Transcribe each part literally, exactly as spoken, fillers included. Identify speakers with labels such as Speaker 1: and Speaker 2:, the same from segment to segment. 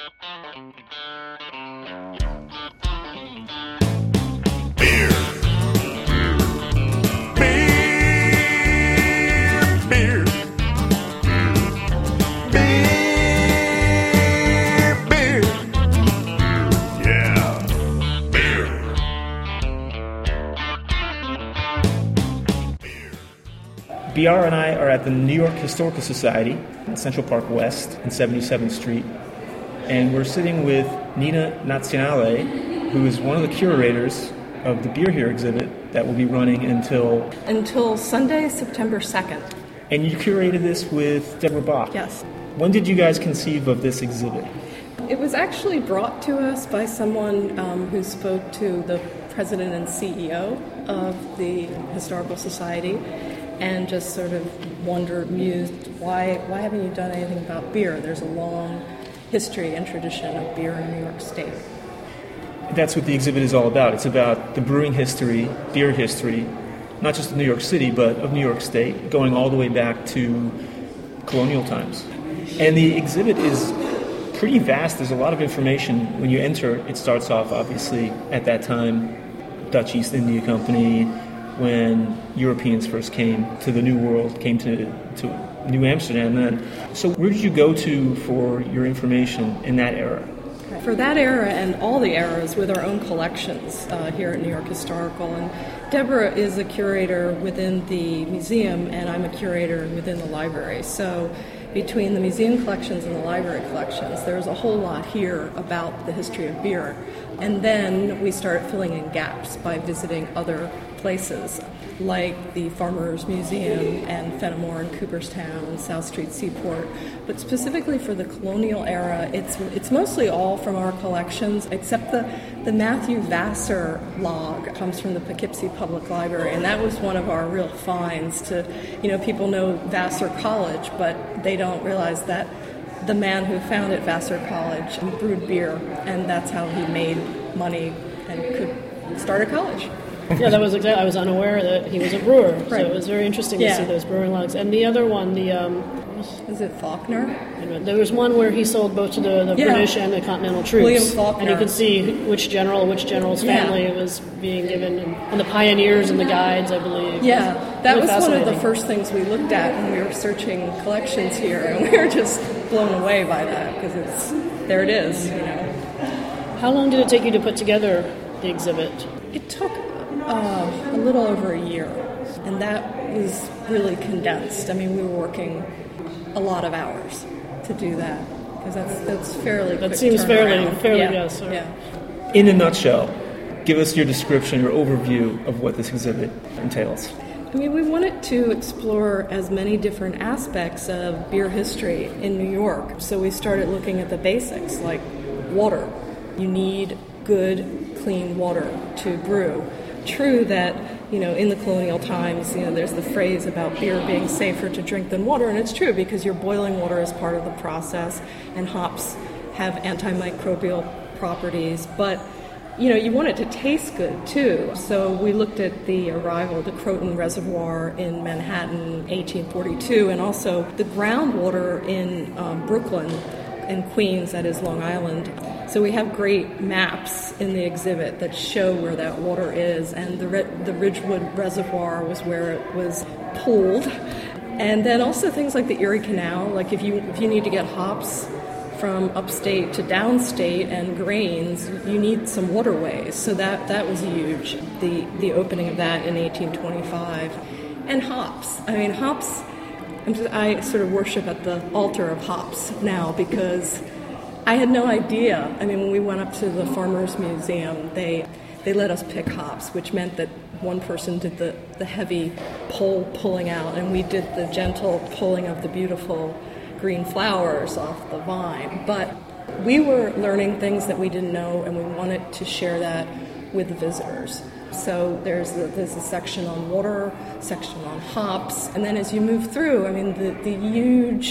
Speaker 1: Beer. Beer. Beer. Beer. Beer. Yeah. Beer.
Speaker 2: B R and I are at the New York Historical Society in Central Park West and seventy-seventh Street. And we're sitting with Nina Nazionale, who is one of the curators of the Beer Here exhibit that will be running until...
Speaker 3: Until Sunday, September second.
Speaker 2: And you curated this with Deborah Bach.
Speaker 3: Yes.
Speaker 2: When did you guys conceive of this exhibit?
Speaker 3: It was actually brought to us by someone um, who spoke to the president and C E O of the Historical Society and just sort of wondered, mused, why, why haven't you done anything about beer? There's a long history and tradition of beer in New York State.
Speaker 2: That's what the exhibit is all about. It's about the brewing history, beer history, not just of New York City, but of New York State, going all the way back to colonial times. And the exhibit is pretty vast. There's a lot of information. When you enter, it starts off, obviously, at that time, Dutch East India Company, when Europeans first came to the New World, came to, to New Amsterdam then. So where did you go to for your information in that era?
Speaker 3: For that era and all the eras with our own collections uh, here at New York Historical. And Deborah is a curator within the museum and I'm a curator within the library. So between the museum collections and the library collections, there's a whole lot here about the history of beer. And then we started filling in gaps by visiting other places like the Farmers Museum and Fenimore and Cooperstown, South Street Seaport. But specifically for the colonial era, it's it's mostly all from our collections, except the, the Matthew Vassar log comes from the Poughkeepsie Public Library, and that was one of our real finds. To, you know, people know Vassar College, but they don't realize that the man who founded Vassar College brewed beer, and that's how he made money and could start a college.
Speaker 4: Yeah, that was exactly. I was unaware that he was a brewer, right. So it was very interesting
Speaker 3: yeah.
Speaker 4: to see those brewing logs. And the other one, the um,
Speaker 3: is it Faulkner?
Speaker 4: There was one where he sold both to the, the
Speaker 3: yeah.
Speaker 4: British and the Continental troops,
Speaker 3: William Faulkner,
Speaker 4: and you could see which general, which general's family
Speaker 3: yeah.
Speaker 4: it was being given, and, and the pioneers and the guides, I believe.
Speaker 3: Yeah, that
Speaker 4: really
Speaker 3: was one of the first things we looked at when we were searching collections here, and we were just blown away by that because it's there. It is, you know.
Speaker 4: How long did it take you to put together the exhibit?
Speaker 3: It took uh, a little over a year, and that was really condensed. I mean, we were working a lot of hours to do that because that's that's fairly.
Speaker 4: That
Speaker 3: quick
Speaker 4: seems fairly
Speaker 3: turnaround.
Speaker 4: fairly
Speaker 3: yeah.
Speaker 4: yes. Sir.
Speaker 3: Yeah.
Speaker 2: In a nutshell, give us your description, your overview of what this exhibit entails.
Speaker 3: I mean, we wanted to explore as many different aspects of beer history in New York. So we started looking at the basics, like water. You need good, clean water to brew. True that, you know, in the colonial times, you know, there's the phrase about beer being safer to drink than water, and it's true because you're boiling water as part of the process, and hops have antimicrobial properties, but you know, you want it to taste good, too. So we looked at the arrival of the Croton Reservoir in Manhattan, eighteen forty-two, and also the groundwater in um, Brooklyn and Queens, that is Long Island. So we have great maps in the exhibit that show where that water is, and the, the Ridgewood Reservoir was where it was pulled. And then also things like the Erie Canal, like if you if you need to get hops from upstate to downstate and grains, you need some waterways. So that, that was huge, the, the opening of that in eighteen twenty-five. And hops. I mean, hops, I'm just, I sort of worship at the altar of hops now because I had no idea. I mean, when we went up to the Farmers Museum, they they let us pick hops, which meant that one person did the, the heavy pole pulling out, and we did the gentle pulling of the beautiful green flowers off the vine. But we were learning things that we didn't know, and we wanted to share that with the visitors. So there's a, there's a section on water, section on hops, and then as you move through, I mean, the, the huge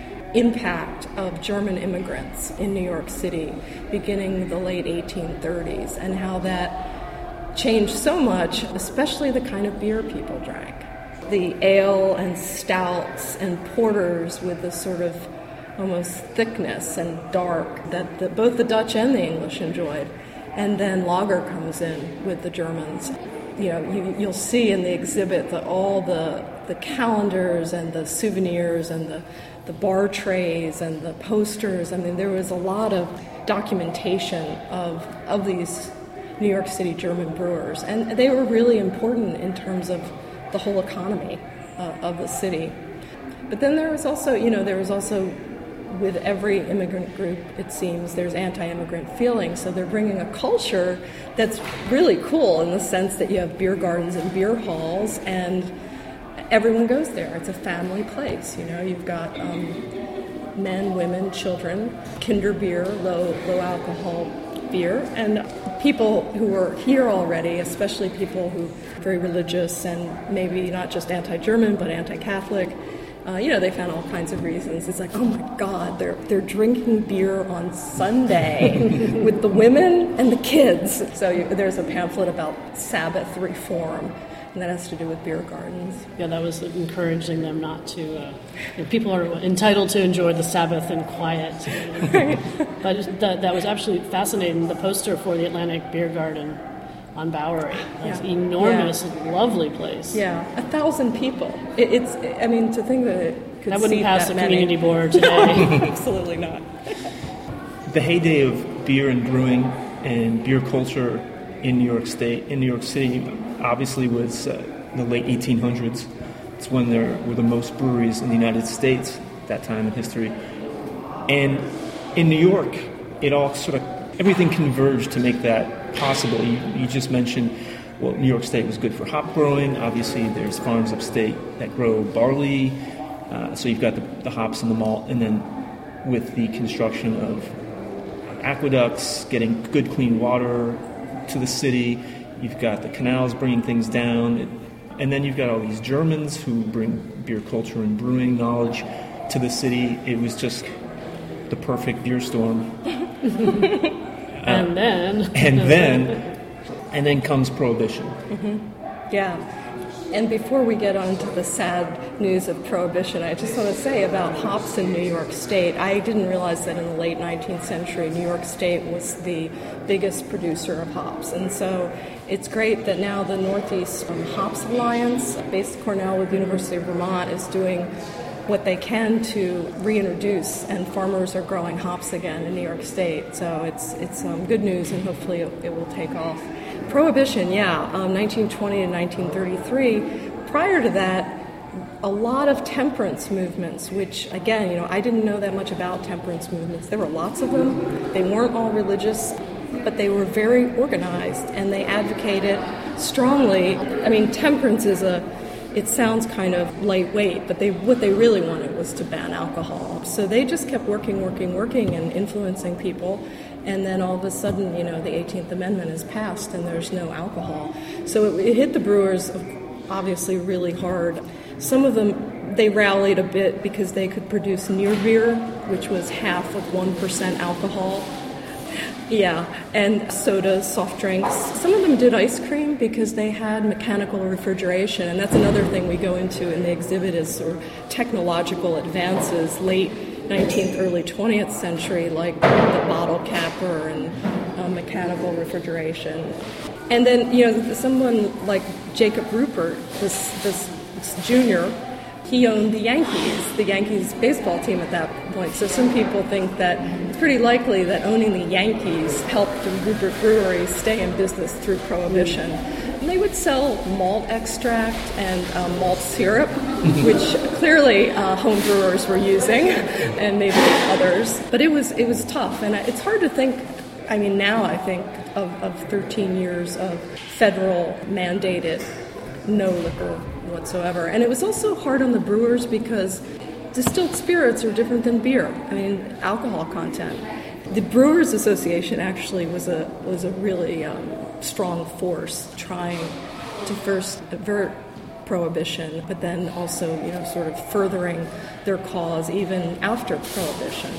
Speaker 3: impact of German immigrants in New York City beginning the late eighteen thirties, and how that changed so much, especially the kind of beer people drank. The ale and stouts and porters with the sort of almost thickness and dark that the, both the Dutch and the English enjoyed. And then lager comes in with the Germans. You know, you, you'll see in the exhibit that all the the calendars and the souvenirs and the, the bar trays and the posters. I mean, there was a lot of documentation of of these New York City German brewers, and they were really important in terms of the whole economy uh, of the city. But then there was also, you know, there was also, with every immigrant group, it seems, there's anti-immigrant feeling. So they're bringing a culture that's really cool in the sense that you have beer gardens and beer halls, and everyone goes there. It's a family place, you know. You've got um, men, women, children, kinder beer, low low alcohol beer, and people who are here already, especially people who are very religious and maybe not just anti-German but anti-Catholic. Uh, you know, they found all kinds of reasons. It's like, oh my God, they're they're drinking beer on Sunday with the women and the kids. So you, there's a pamphlet about Sabbath reform, and that has to do with beer gardens.
Speaker 4: Yeah, that was encouraging them not to. Uh, you know, people are entitled to enjoy the Sabbath in quiet.
Speaker 3: Right.
Speaker 4: But that, that was absolutely fascinating. The poster for the Atlantic Beer Garden on Bowery. It's
Speaker 3: Yeah.
Speaker 4: enormous,
Speaker 3: Yeah.
Speaker 4: lovely place.
Speaker 3: Yeah, a thousand people. It, it's, I mean, to think that it could
Speaker 4: That wouldn't
Speaker 3: seat
Speaker 4: pass
Speaker 3: that
Speaker 4: the
Speaker 3: many.
Speaker 4: community board today.
Speaker 3: Absolutely not.
Speaker 2: The heyday of beer and brewing and beer culture in New York State, in New York City, obviously was uh, the late eighteen hundreds. It's when there were the most breweries in the United States at that time in history. And in New York, it all sort of, everything converged to make that possible. You, you just mentioned, well, New York State was good for hop growing. Obviously, there's farms upstate that grow barley. Uh, so you've got the, the hops and the malt. And then with the construction of aqueducts, getting good clean water to the city, you've got the canals bringing things down. And then you've got all these Germans who bring beer culture and brewing knowledge to the city. It was just the perfect beer storm.
Speaker 4: And then...
Speaker 2: and then and then comes Prohibition.
Speaker 3: Mm-hmm. Yeah. And before we get on to the sad news of Prohibition, I just want to say about hops in New York State. I didn't realize that in the late nineteenth century, New York State was the biggest producer of hops. And so it's great that now the Northeast um, Hops Alliance, based at Cornell with the University of Vermont, is doing what they can to reintroduce, and farmers are growing hops again in New York State. So it's it's um, good news, and hopefully it, it will take off. Prohibition, yeah, um, nineteen twenty to nineteen thirty-three. Prior to that, a lot of temperance movements, which, again, you know, I didn't know that much about temperance movements. There were lots of them. They weren't all religious, but they were very organized, and they advocated strongly. I mean, temperance is a It sounds kind of lightweight, but they what they really wanted was to ban alcohol. So they just kept working, working, working, and influencing people. And then all of a sudden, you know, the eighteenth Amendment is passed, and there's no alcohol. So it, it hit the brewers, obviously, really hard. Some of them, they rallied a bit because they could produce near beer, which was half of one percent alcohol. Yeah, and sodas, soft drinks. Some of them did ice cream because they had mechanical refrigeration, and that's another thing we go into in the exhibit is sort of technological advances, late nineteenth, early twentieth century, like the bottle capper and uh, mechanical refrigeration. And then, you know, someone like Jacob Ruppert, this, this, this junior, he owned the Yankees, the Yankees baseball team at that point. So some people think that it's pretty likely that owning the Yankees helped the Ruppert Brewery stay in business through Prohibition. And they would sell malt extract and um, malt syrup, which clearly uh, home brewers were using, and maybe others. But it was it was tough, and it's hard to think. I mean, now I think of, of thirteen years of federal mandated no liquor whatsoever. And it was also hard on the brewers because distilled spirits are different than beer. I mean, alcohol content. The Brewers Association actually was a was a really um, strong force trying to first avert Prohibition, but then also, you know, sort of furthering their cause even after Prohibition.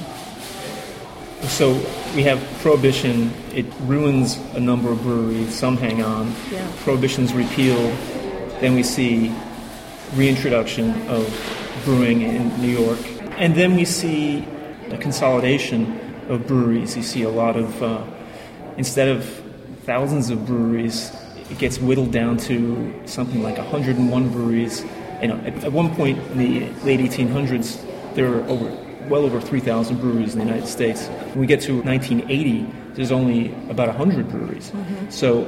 Speaker 2: So we have Prohibition. It ruins a number of breweries. Some hang on.
Speaker 3: Yeah.
Speaker 2: Prohibition's repealed. Then we see reintroduction of brewing in New York. And then we see a consolidation of breweries. You see a lot of, uh, instead of thousands of breweries, it gets whittled down to something like one hundred one breweries. You know, at, at one point in the late eighteen hundreds, there were over, well over three thousand breweries in the United States. When we get to nineteen eighty, there's only about one hundred breweries. Mm-hmm. So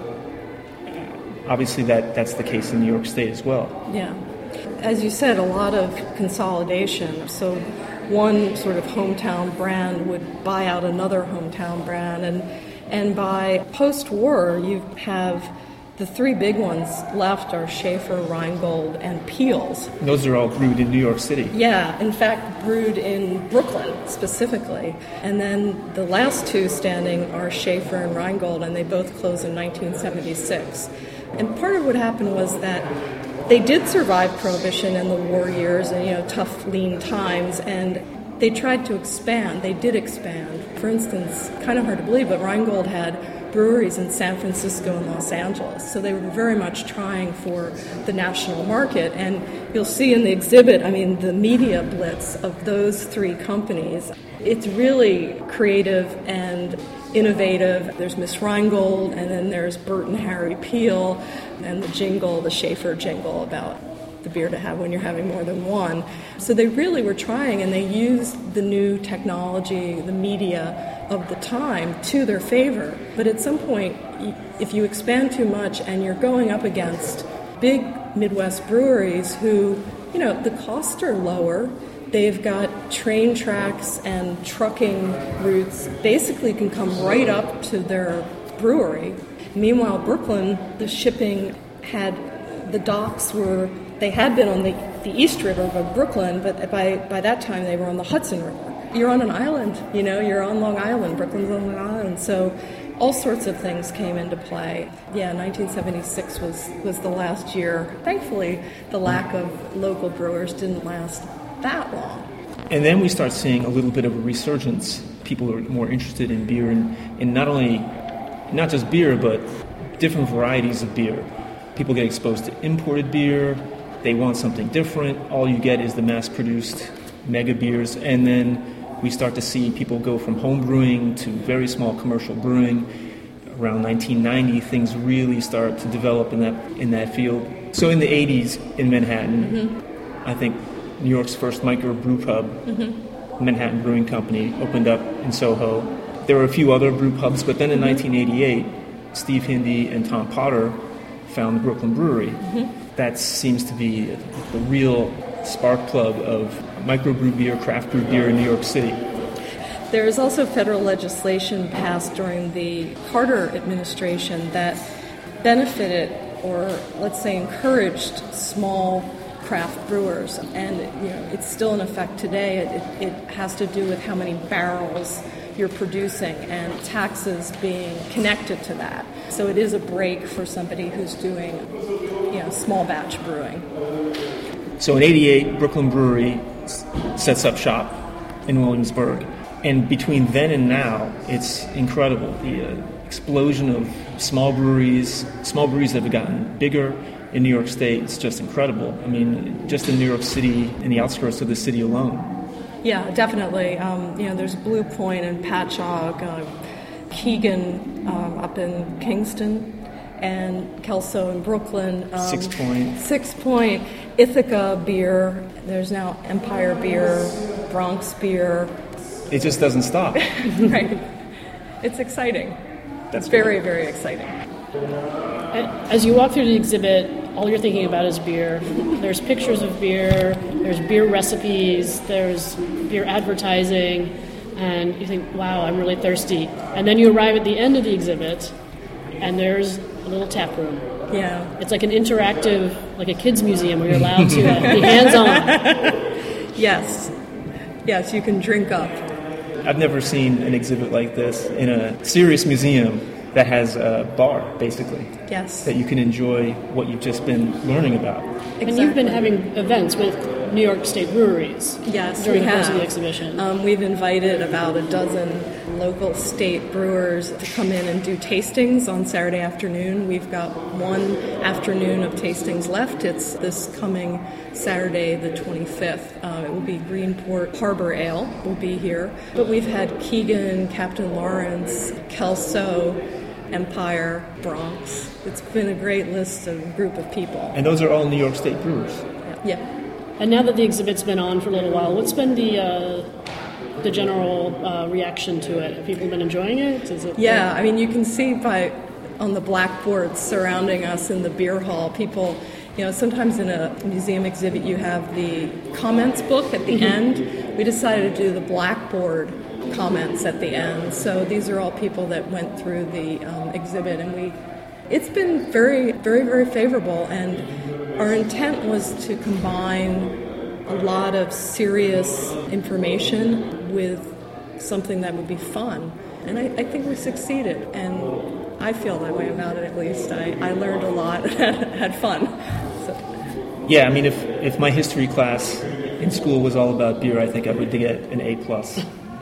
Speaker 2: obviously that, that's the case in New York State as well.
Speaker 3: Yeah. As you said, a lot of consolidation. So one sort of hometown brand would buy out another hometown brand. And, and by post-war, you have the three big ones left are Schaefer, Rheingold, and Peels.
Speaker 2: Those are all brewed in New York City.
Speaker 3: Yeah, in fact, brewed in Brooklyn specifically. And then the last two standing are Schaefer and Rheingold, and they both closed in nineteen seventy-six. And part of what happened was that they did survive Prohibition in the war years and, you know, tough, lean times, and they tried to expand. They did expand. For instance, kind of hard to believe, but Rheingold had breweries in San Francisco and Los Angeles. So they were very much trying for the national market. And you'll see in the exhibit, I mean, the media blitz of those three companies. It's really creative and innovative. There's Miss Rheingold, and then there's Bert and Harry Peel, and the jingle, the Schaefer jingle about the beer to have when you're having more than one. So they really were trying, and they used the new technology, the media of the time to their favor. But at some point, if you expand too much and you're going up against big Midwest breweries who, you know, the costs are lower, they've got train tracks and trucking routes, basically can come right up to their brewery. Meanwhile, Brooklyn, the shipping had, the docks were, they had been on the, the East River of Brooklyn, but by, by that time they were on the Hudson River. You're on an island, you know, you're on Long Island, Brooklyn's on Long Island, so all sorts of things came into play. Yeah, nineteen seventy-six was, was the last year. Thankfully, the lack of local brewers didn't last that long.
Speaker 2: And then we start seeing a little bit of a resurgence. People are more interested in beer, and, and not only, not just beer, but different varieties of beer. People get exposed to imported beer. They want something different. All you get is the mass-produced mega beers, and then we start to see people go from home brewing to very small commercial brewing. Around nineteen ninety, things really start to develop in that in that field. So in the eighties in Manhattan, mm-hmm. I think New York's first micro brew pub, mm-hmm. Manhattan Brewing Company, opened up in Soho. There were a few other brew pubs, but then in mm-hmm. nineteen eighty-eight, Steve Hindy and Tom Potter found the Brooklyn Brewery. Mm-hmm. That seems to be the real spark plug of microbrew beer, craft brew beer in New York City.
Speaker 3: There is also federal legislation passed during the Carter administration that benefited, or let's say encouraged, small craft brewers, and you know it's still in effect today. It, it has to do with how many barrels you're producing and taxes being connected to that. So it is a break for somebody who's doing, you know, small batch brewing.
Speaker 2: So in eighty-eight, Brooklyn Brewery sets up shop in Williamsburg. And between then and now, it's incredible. The uh, explosion of small breweries, small breweries that have gotten bigger in New York State, it's just incredible. I mean, just in New York City, in the outskirts of the city alone.
Speaker 3: Yeah, definitely. Um, you know, there's Blue Point and Patchogue, uh, Keegan um, up in Kingston, and Kelso in Brooklyn. Um,
Speaker 2: Six Point.
Speaker 3: Six Point, Ithaca Beer. There's now Empire Beer, Bronx Beer.
Speaker 2: It just doesn't stop.
Speaker 3: Right. It's exciting.
Speaker 2: That's
Speaker 3: very,
Speaker 2: great.
Speaker 3: very exciting.
Speaker 4: As you walk through the exhibit, all you're thinking about is beer. There's pictures of beer, there's beer recipes, there's beer advertising, and you think, wow, I'm really thirsty. And then you arrive at the end of the exhibit, and there's a little tap room.
Speaker 3: Yeah.
Speaker 4: It's like an interactive, like a kids museum where you're allowed to uh, be hands-on.
Speaker 3: Yes. Yes, you can drink up.
Speaker 2: I've never seen an exhibit like this in a serious museum that has a bar, basically.
Speaker 3: Yes.
Speaker 2: That you can enjoy what you've just been learning about.
Speaker 3: Exactly.
Speaker 4: And you've been having events with New York State breweries
Speaker 3: yes,
Speaker 4: during
Speaker 3: we
Speaker 4: the course
Speaker 3: have.
Speaker 4: of the exhibition.
Speaker 3: Um, we've invited about a dozen local state brewers to come in and do tastings on Saturday afternoon. We've got one afternoon of tastings left. It's this coming Saturday, the twenty-fifth. Uh, it will be Greenport Harbor Ale will be here. But we've had Keegan, Captain Lawrence, Kelso, Empire, Bronx. It's been a great list of group of people.
Speaker 2: And those are all New York State brewers.
Speaker 3: Yeah.
Speaker 4: And now that the exhibit's been on for a little while, what's been the uh, the general uh, reaction to it? Have people been enjoying it? Is it
Speaker 3: Yeah, I mean, you can see by on the blackboards surrounding us in the beer hall, people, you know, sometimes in a museum exhibit you have the comments book at the end. We decided to do the blackboard comments at the end. So these are all people that went through the um, exhibit, and we, it's been very, very, very favorable. And our intent was to combine a lot of serious information with something that would be fun. And I, I think we succeeded. And I feel that way about it, at least. I, I learned a lot and had fun. So.
Speaker 2: Yeah, I mean, if, if my history class in school was all about beer, I think I would get an A plus.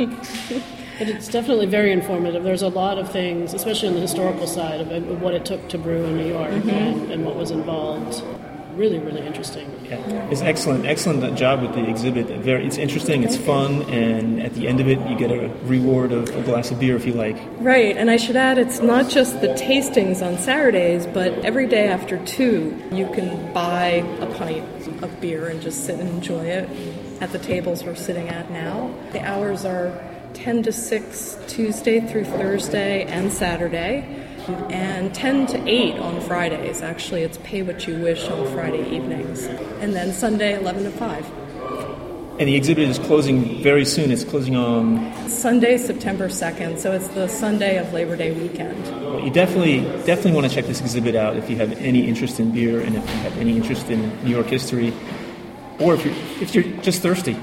Speaker 4: But it's definitely very informative. There's a lot of things, especially on the historical side of, it, of what it took to brew in New York mm-hmm. and, and what was involved. Really, really interesting.
Speaker 2: Yeah, it's excellent, excellent job with the exhibit. Very, it's interesting, it's fun, and at the end of it, you get a reward of a glass of beer if you like.
Speaker 3: Right, and I should add, it's not just the tastings on Saturdays, but every day after two, you can buy a pint of beer and just sit and enjoy it at the tables we're sitting at now. The hours are ten to six Tuesday through Thursday and Saturday. And ten to eight on Fridays. Actually, it's pay what you wish on Friday evenings. And then Sunday, eleven to five.
Speaker 2: And the exhibit is closing very soon. It's closing on
Speaker 3: Sunday, September second. So it's the Sunday of Labor Day weekend.
Speaker 2: Well, you definitely definitely want to check this exhibit out if you have any interest in beer and if you have any interest in New York history, or if you're, if you're just thirsty.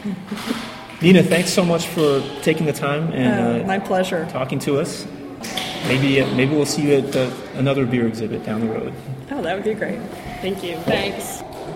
Speaker 2: Nina, thanks so much for taking the time and
Speaker 3: uh, my pleasure.
Speaker 2: Talking to us. Maybe uh, maybe we'll see you at uh, another beer exhibit down the road.
Speaker 3: Oh, that would be great.
Speaker 4: Thank you.
Speaker 3: Thanks.